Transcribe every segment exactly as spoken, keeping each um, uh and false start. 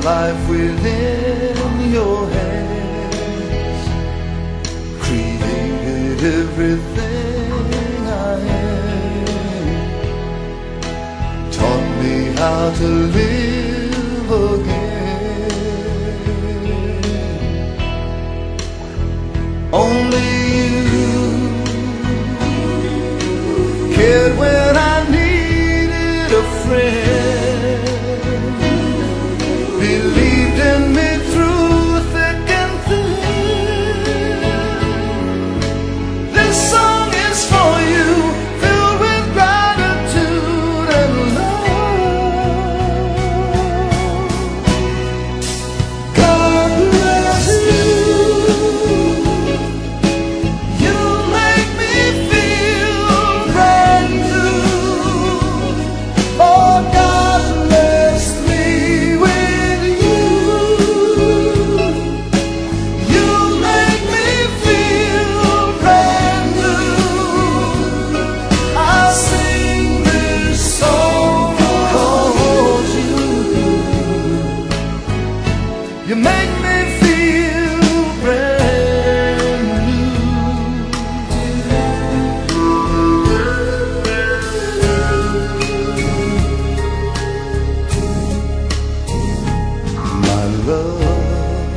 life within your hands, created everything I am, taught me how to live again. Only you cared when I needed a friend, believed in me through thick and thin. This song is for you, filled with gratitude and love. God bless you. You make me feel brand new. Oh, God bless me with you. You make me feel brand new. I sing this song because you You make me feel brand new. My love,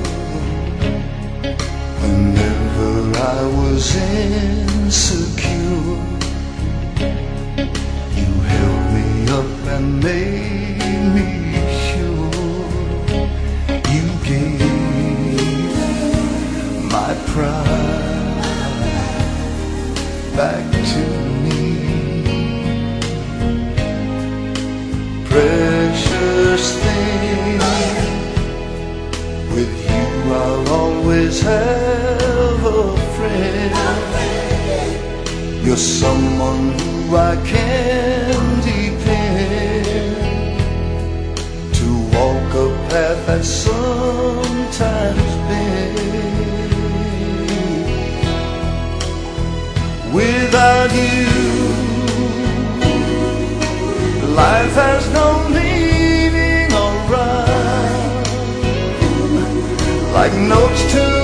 whenever I was insecure, you held me up and made me sure. You gave my pride back to me. Precious thing, with you I'll always have a friend. You're someone who I can depend, to walk a path that sometimes bends. Without you, life has no meaning or rhyme, like notes to